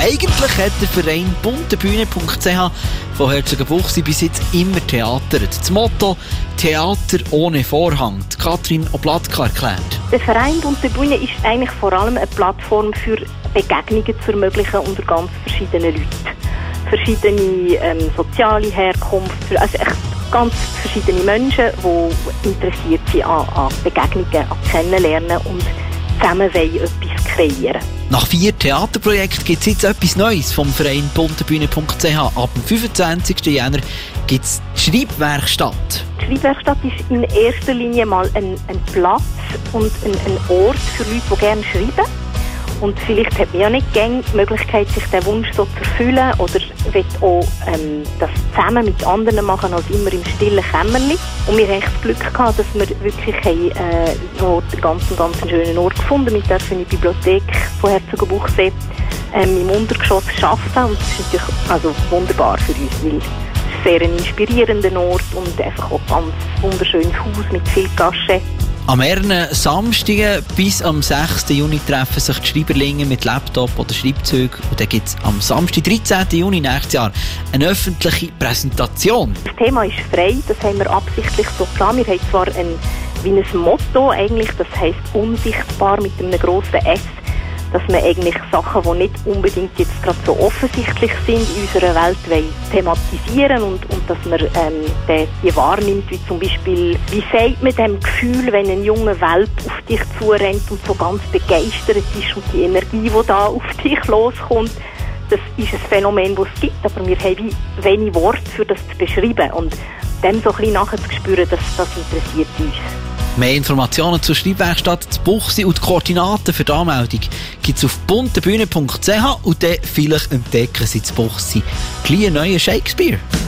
Eigentlich hat der Verein buntebühne.ch von Herzogenbuchsee bis jetzt immer theatert. Das Motto «Theater ohne Vorhang». Katrin Oblatka erklärt. Der Verein Bunte Bühne ist eigentlich vor allem eine Plattform für Begegnungen zu ermöglichen unter ganz verschiedenen Leuten. Verschiedene soziale Herkunft, also echt ganz verschiedene Menschen, die interessiert sind an Begegnungen, an Kennenlernen und zusammen wollen etwas kreieren. Nach 4 Theaterprojekten gibt es jetzt etwas Neues vom Verein buntebühne.ch. Ab dem 25. Jänner gibt es die Schreibwerkstatt. Die Schreibwerkstatt ist in erster Linie mal ein Platz und ein Ort für Leute, die gerne schreiben. Und vielleicht hat man ja nicht gerne die Möglichkeit, sich den Wunsch so zu erfüllen oder will auch das zusammen mit anderen machen, als immer im stillen Kämmerchen. Und wir haben echt das Glück gehabt, dass wir wirklich einen ganz schönen Ort gefunden haben. Wir dürfen in der Bibliothek von Herzogenbuchsee im Untergeschoss arbeiten. Und das ist natürlich wunderbar für uns, weil es sehr ein inspirierender Ort und einfach auch ein ganz wunderschönes Haus mit viel Gaschen. Am mehreren Samstagen bis am 6. Juni treffen sich die Schreiberlinge mit Laptop oder Schreibzeug. Und dann gibt es am Samstag, 13. Juni nächstes Jahr, eine öffentliche Präsentation. Das Thema ist frei, das haben wir absichtlich so geplant. Wir haben zwar ein Motto, eigentlich, das heisst unsichtbar mit einem grossen S, dass man eigentlich Sachen, die nicht unbedingt jetzt gerade so offensichtlich sind in unserer Welt, thematisieren und dass man die wahrnimmt, wie zum Beispiel, wie sagt man dem Gefühl, wenn ein junger Welp auf dich zurennt und so ganz begeistert ist und die Energie, die da auf dich loskommt, das ist ein Phänomen, das es gibt, aber wir haben wenig Worte für das zu beschreiben und dem so ein bisschen nachzuspüren, das interessiert uns. Mehr Informationen zur Schreibwerkstatt zu Buchsee und die Koordinaten für die Anmeldung gibt es auf buntebühne.ch und dann vielleicht entdecken Sie zu Buchsee gleich einen neuen Shakespeare.